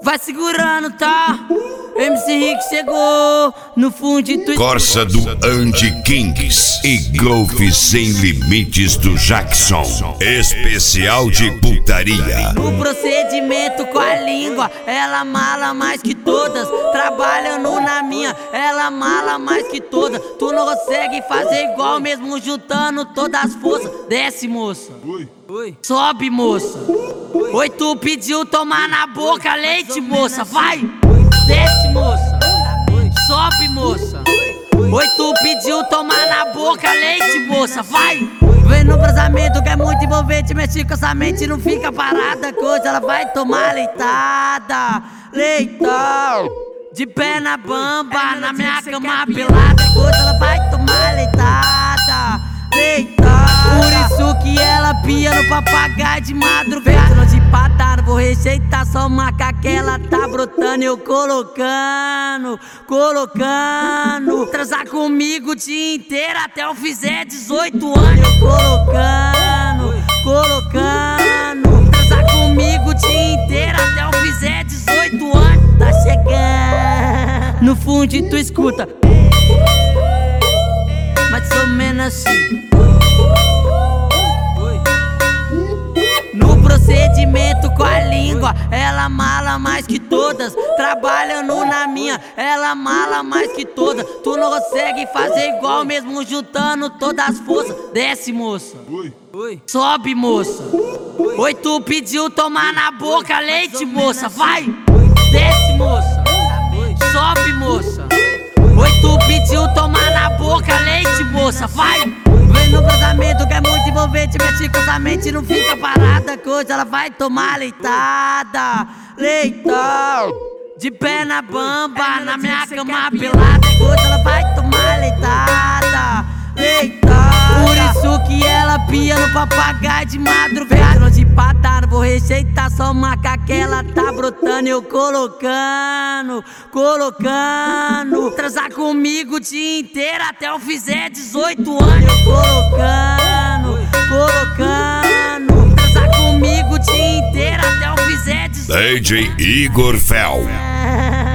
Vai segurando, tá? MC Rick chegou no fundito. Corsa do Andy Kings e Golf Sem Limites do Jackson. Especial de putaria. No procedimento com a língua, ela mala mais que todas. Trabalhando na minha, ela mala mais que todas. Tu não consegue fazer igual mesmo juntando todas as forças. Desce, moça. Oi. Sobe, moça. Oi, tu pediu tomar na boca leite, moça. Vai. Desce, moça. Sobe, moça. Oi, tu pediu tomar na boca leite, moça. Vai. Vem no brasamento que é muito envolvente. Mexe com essa mente, não fica parada. Coisa, ela vai tomar leitada. Leitão. De pé na bamba, na minha cama pelada. Coisa, ela vai tomar leitada. Leitada. Por isso que ela pia no papagaio de madrugada. Não de patada, não vou rejeitar só marca que ela tá brotando. Eu colocando. Transar comigo o dia inteiro até eu fizer 18 anos. Eu colocando. Transar comigo o dia inteiro até eu fizer 18 anos. Tá chegando. No fundo tu escuta. Mais ou menos assim. No procedimento com a língua, ela mala mais que todas. Trabalhando na minha, ela mala mais que todas. Tu não consegue fazer igual mesmo juntando todas as forças. Desce, moça. Oi. Sobe, moça. Oi, tu pediu tomar na boca leite, moça. Vai. Desce, moça. Sobe, moça. Oi, tu pediu tomar na boca leite, moça. Vai. Vem no casamento que é muito envolvente. Mexe com essa mente, não fica parada. Coisa, ela vai tomar leitada. Leitão. De pé na bamba, na minha cama pelada. Coisa, ela vai tomar leitada. Leitada. Por isso que ela pia no papagaio de madrugada. Não de patada, não vou rejeitar só marca que ela tá brotando. Eu colocando. Transar comigo o dia inteiro até eu fizer 18 anos. Eu colocando. Transar comigo o dia inteiro até eu fizer 18 anos. DJ Igor Fel.